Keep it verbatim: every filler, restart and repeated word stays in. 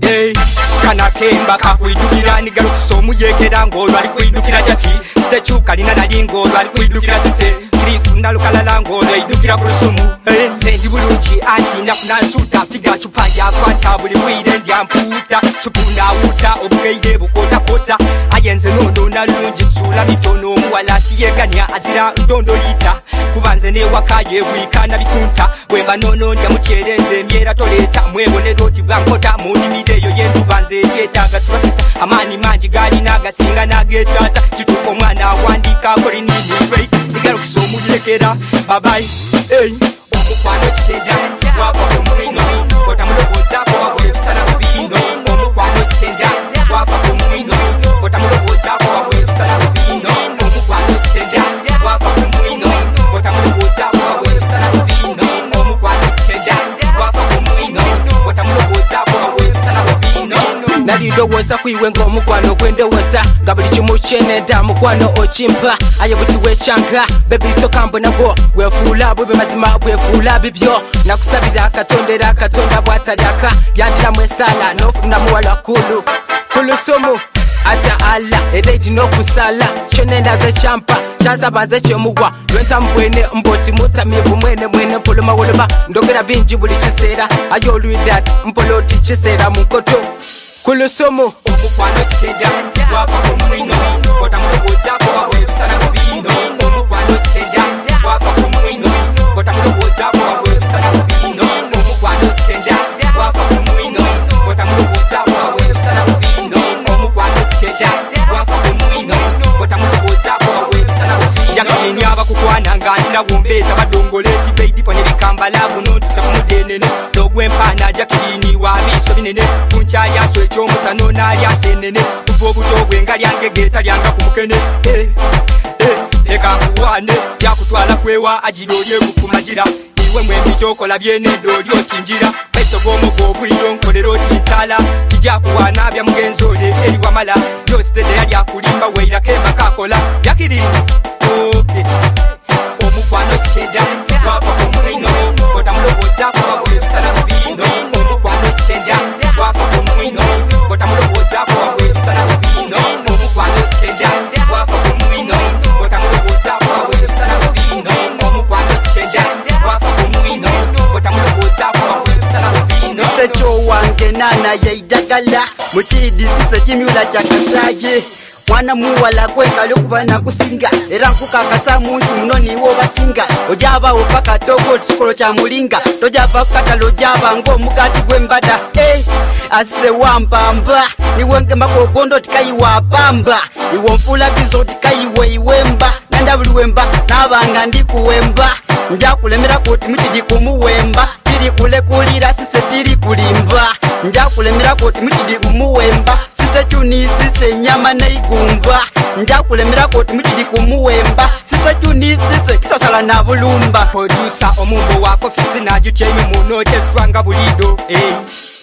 Hey, kana kemba kakwidukira nigalo kusomu yekera ngolo ali kwidukira jaki statue kalina nalingo ali kwidukira sise krifunda lukalala ngolo idukira kusumu. Hey, sendi bulungi anti nafuna suta figa chupa ya kwata buli wire ndiamputa supuna uta obugeide bukota kota ayenze nono nalungi sula mitono muwalati yeganya azira ndondo lita kubanze ne wakaye wikana bikunta bwemba nono ndya mucherenze myera toleta mwebone doti bwankota muni mideyo yendu banze tetaga turafita amani manji gali naga singa nagetata chituko mwana wandika kori nini break igaro kusomu lekera bye bye. Hey, omukwano chenja wako kumwino kota muloboza kwa wewe sana kubino omukwano chenja wako kumwino kota muloboza kwa wewe sana kubino omukwano chenja wako kumwino kota muloboza kwa wewe sana kubino omukwano chenja wako kumwino kota muloboza kwa wewe sana kubino nalido woza kuiwe ngomukwano gwendowoza ngabuli chimuchene da mukwano ochimpa ayebuti wechanga baby tokambo nago wefula bwe mazima bwefula bibyo nakusabira katondera katonda bwatalyaka yandira mwesala nofuna muwala kulu kulusumu ata ala eredi nokusala chonenda ze champa chaza baze chemuwa lwenta mbwene mboti mutamivu mwene mwene mpoloma woloma ndogera binji buli chisera ayo luidat mpoloti chisera munkoto kulusumu omukwano chenja wapa kumwino kota muloboza kwa wewe sana kubino omukwano chenja wapa kumwino kota muloboza kwa wewe sana kubino omukwano chenja wapa kumwino kota muloboza kwa wewe sana kubino omukwano chenja wapa kumwino kota muloboza kwa wewe sana kubino jakini aba kukwana nganzira wombeta badongoleti baby pone bikambala buno tusakumudene dogwe mpana jakini wabiso binene kunchaya so echo musano nali asenene kuvobu dogwe ngalyange geta lyanga kumukene eh eh eka kuwane yakutwala kwewa ajidoye kukumajira iwe mwembi tokola byene dolyo tinjira beso gomo gobwido nkolero tintala kijja kuwana bya mugenzole eri wamala jostede yali akulimba weira kemba kakola yakiri okay omukwano chenja wapa kumwino kota muloboza kwa wewe sana kubino omukwano chenja wapa kumwino kota muloboza kwa wewe sana kubino omukwano chenja wapa kumwino kota muloboza kwa wewe sana kubino omukwano chenja wapa kumwino kota muloboza kwa wewe sana kubino techo wange nana yaidagala mutidi sise kimyula chakasaje mwana muwala kwekale kubana kusinga era nkukakasa munsi munoni wo basinga ojaba opaka togo chikolo cha mulinga tojaba katalo jaba ngo mugati gwembada eh ase wambamba niwenge makogondo tikai wapamba iwo mfula bizo tikai weiwemba nanda buliwemba nabanga ndikuwemba njakulemera koti mitidi kumuwemba tiri kule kulira sise tiri kulimba njakulemera koti mitidi kumuwemba sitachuni sise nyama neigumba njakulemera koti mitidi kumuwemba sitachuni sise kisasala na bulumba producer omumbo wako fisi najutye muno teswanga bulido eh